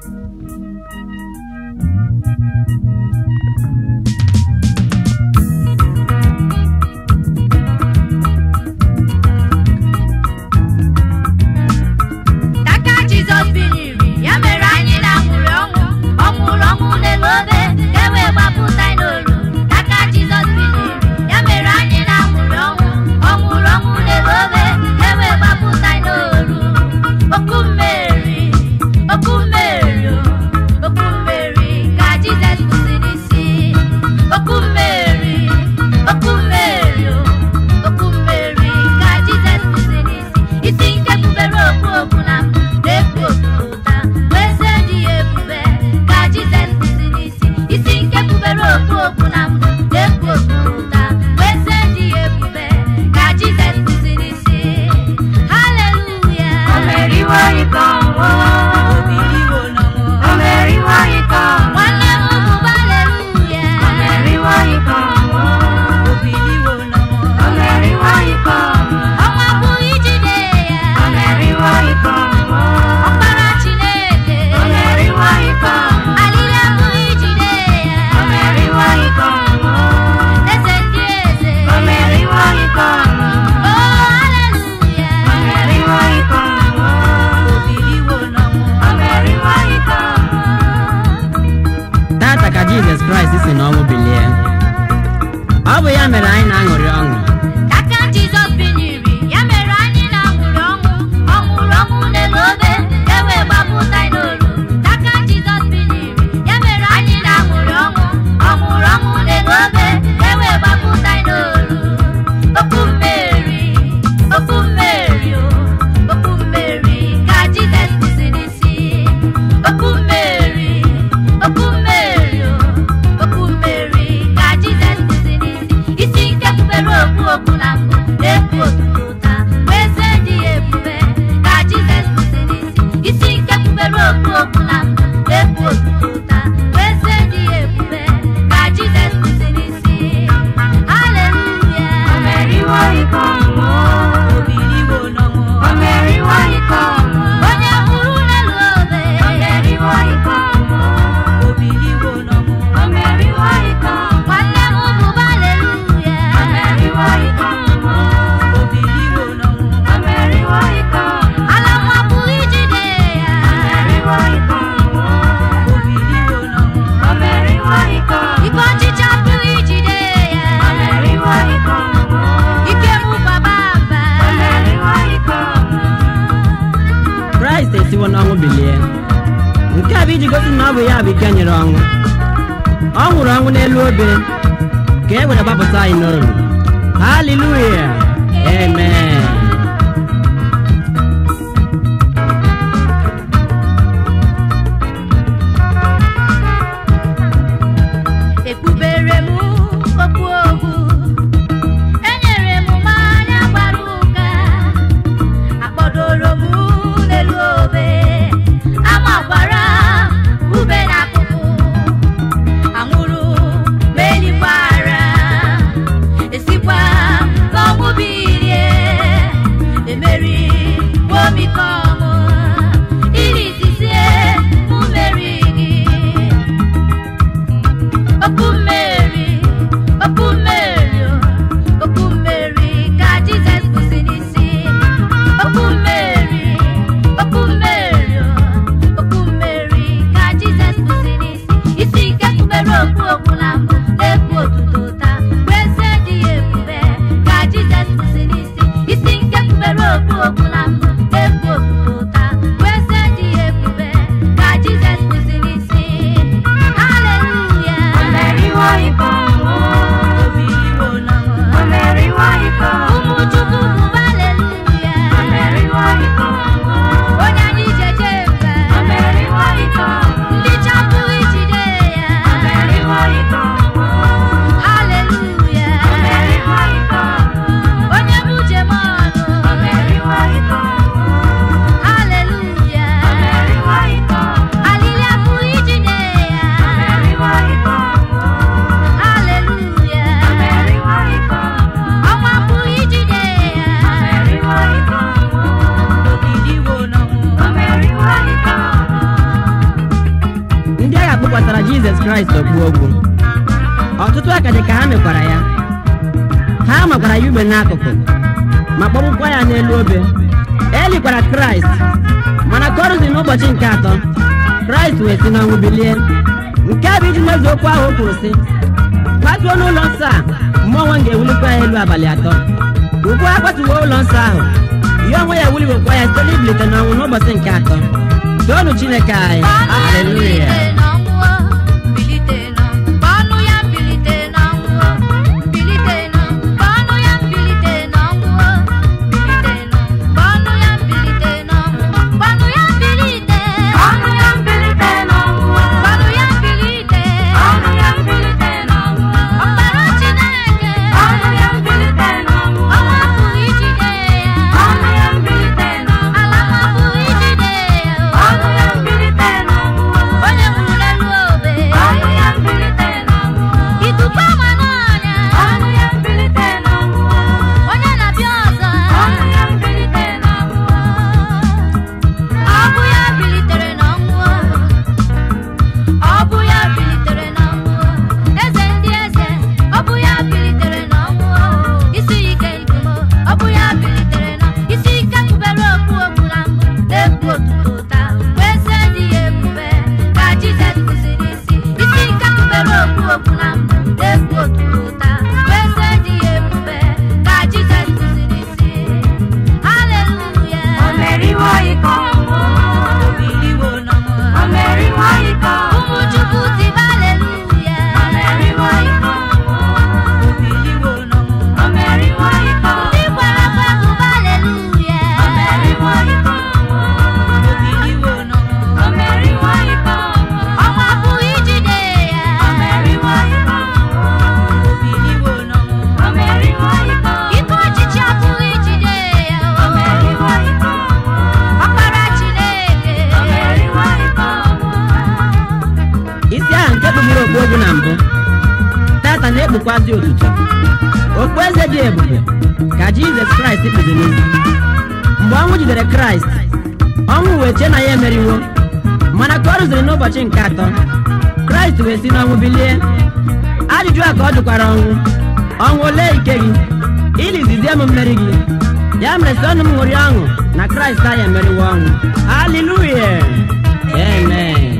Jesus Christ is in all billion. How we am a line and young. That can Jesus be near me. Yamerani now, Omu, the Lobe, the way Babu Taino. That can Jesus be near me. Yamerani now, Omu, the Lobe, the way Babu Taino. Oku Mary, God Jesus is in the sea. Oku Mary, we have begun your own. All wrong with a little bit. Get what about the sign. Hallelujah. Amen. Como Kraịst okpu ogwu. Ọtụtụ akaja ka ha mekwara ya. Ha makwara ya ube n'akụkụ ma kpọgbukwa ya n'elu obe. Elikwara Kraịst, mana ka ọ rụziri n'ụbọchị nke atọ, Kraịst wee si n'ọnwụ bilie. Nke a bụ iji mezuo okwu ahụ o kwuru sị, kwatuo n'ụlọ nsọ a, mmụọ nwa m ga-ewulikwa ya elu abalị atọ. Ugbu a kwatuwo ụlọ nsọ ahụ, ya onwe ya ewuliwokwa ya site n'ibilite n'ọnwụ n'ụbọchị nke atọ. Toonu Chineke anyị. Haleluya. Okpu na mbụ tata na-ekpukwazi otuto. Okpueze dị ebube ka Jizọs Kraịst kpụzi n'isi. Mgbe ọnwụ jidere Kraịst, ọnwụ wee chee na ya emeriwo, mana ka ọ rụziri n'ụbọchị nke atọ, Kraịst wee si n'ọnwụ bilie. Ajụjụ a ka ọ jụkwara ọnwụ, ọnwụ olee ike gị? Ilizizie m mmeri gị. Ya mere sị ọnụ m ṅụrịa ọṅụ na Kraịst anyị emeriwo ọnwụ. Haleluya. Amen.